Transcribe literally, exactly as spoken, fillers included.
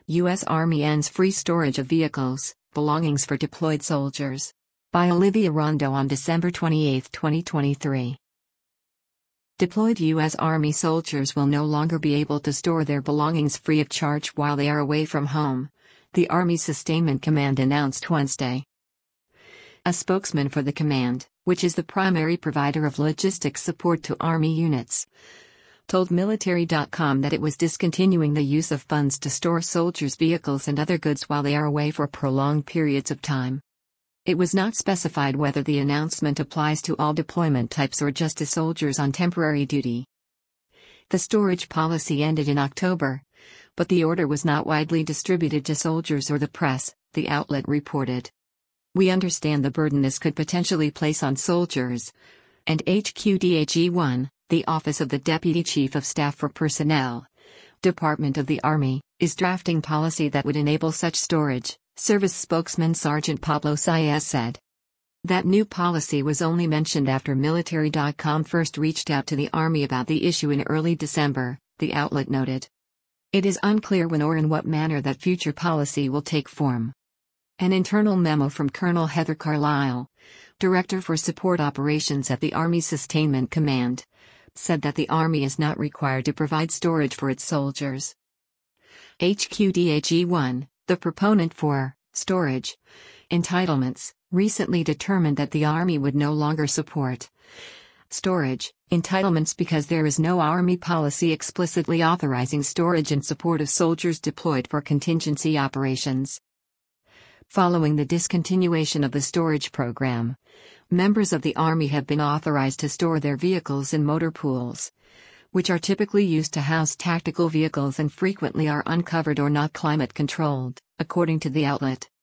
U S Army ends free storage of vehicles, belongings for deployed soldiers. By Olivia Rondo on December twenty-eighth, twenty twenty-three. Deployed U S Army soldiers will no longer be able to store their belongings free of charge while they are away from home, the Army Sustainment Command announced Wednesday. A spokesman for the command, which is the primary provider of logistics support to Army units, told military dot com that it was discontinuing the use of funds to store soldiers' vehicles and other goods while they are away for prolonged periods of time. It was not specified whether the announcement applies to all deployment types or just to soldiers on temporary duty. The storage policy ended in October, but the order was not widely distributed to soldiers or the press, the outlet reported. We understand the burden this could potentially place on soldiers, and H Q D H E one, the Office of the Deputy Chief of Staff for Personnel, Department of the Army, is drafting policy that would enable such storage, Service spokesman Sergeant Pablo Saez said. That new policy was only mentioned after military dot com first reached out to the Army about the issue in early December, the outlet noted. It is unclear when or in what manner that future policy will take form. An internal memo from Colonel Heather Carlisle, Director for Support Operations at the Army Sustainment Command, said that the Army is not required to provide storage for its soldiers. H Q D H E one, the proponent for storage entitlements, recently determined that the Army would no longer support storage entitlements because there is no Army policy explicitly authorizing storage in support of soldiers deployed for contingency operations. Following the discontinuation of the storage program, members of the Army have been authorized to store their vehicles in motor pools, which are typically used to house tactical vehicles and frequently are uncovered or not climate controlled, according to the outlet.